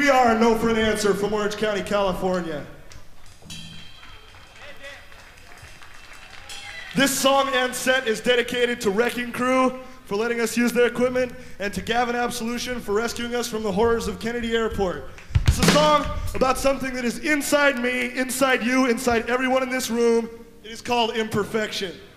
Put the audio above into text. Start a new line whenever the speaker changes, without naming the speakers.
we are No for an Answer from Orange County, California. This song and set is dedicated to Wrecking Crew for letting us use their equipment, and to Gavin Absolution for rescuing us from the horrors of Kennedy Airport. It's a song about something that is inside me, inside you, inside everyone in this room. It is called imperfection.